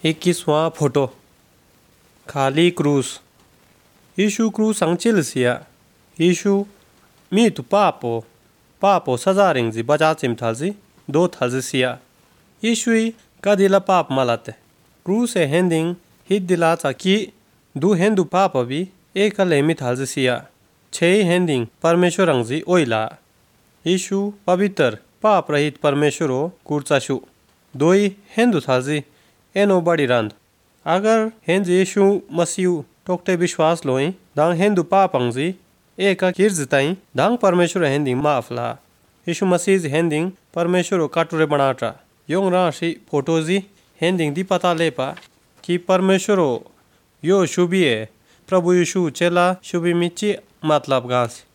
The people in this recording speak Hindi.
21वां फोटो खाली क्रूस यीशु क्रूस अंगचिलसिया यीशु मी तु पापो सजा रिंगजी बजा चिमथालजी दो थालजिसिया यीशुई कदिला पाप मलाते क्रूस ए हेंडिंग हिट दिला चाकी दु हेंदु पाप भी एक लेमी थालजिसिया छे हेंडिंग परमेश्वर अंगजी ओइला यीशु पवित्र पाप रहित परमेश्वरो कुर्चाशु दोई हेंदु थालजी एनो बड़ी रंद अगर हेंज यीशु मसीह टोकते विश्वास लोई दांग हेंदु पाप अंगजी एक किर्जताई दांग परमेश्वर हेंडिंग माफला यीशु मसीह हेंडिंग परमेश्वर काटुरे बनाटा योंग राशि फोटोजी हेंडिंग दी पता लेपा कि परमेश्वर यो शुभिए प्रभु यीशु चेला शुभी मिची मतलब गांस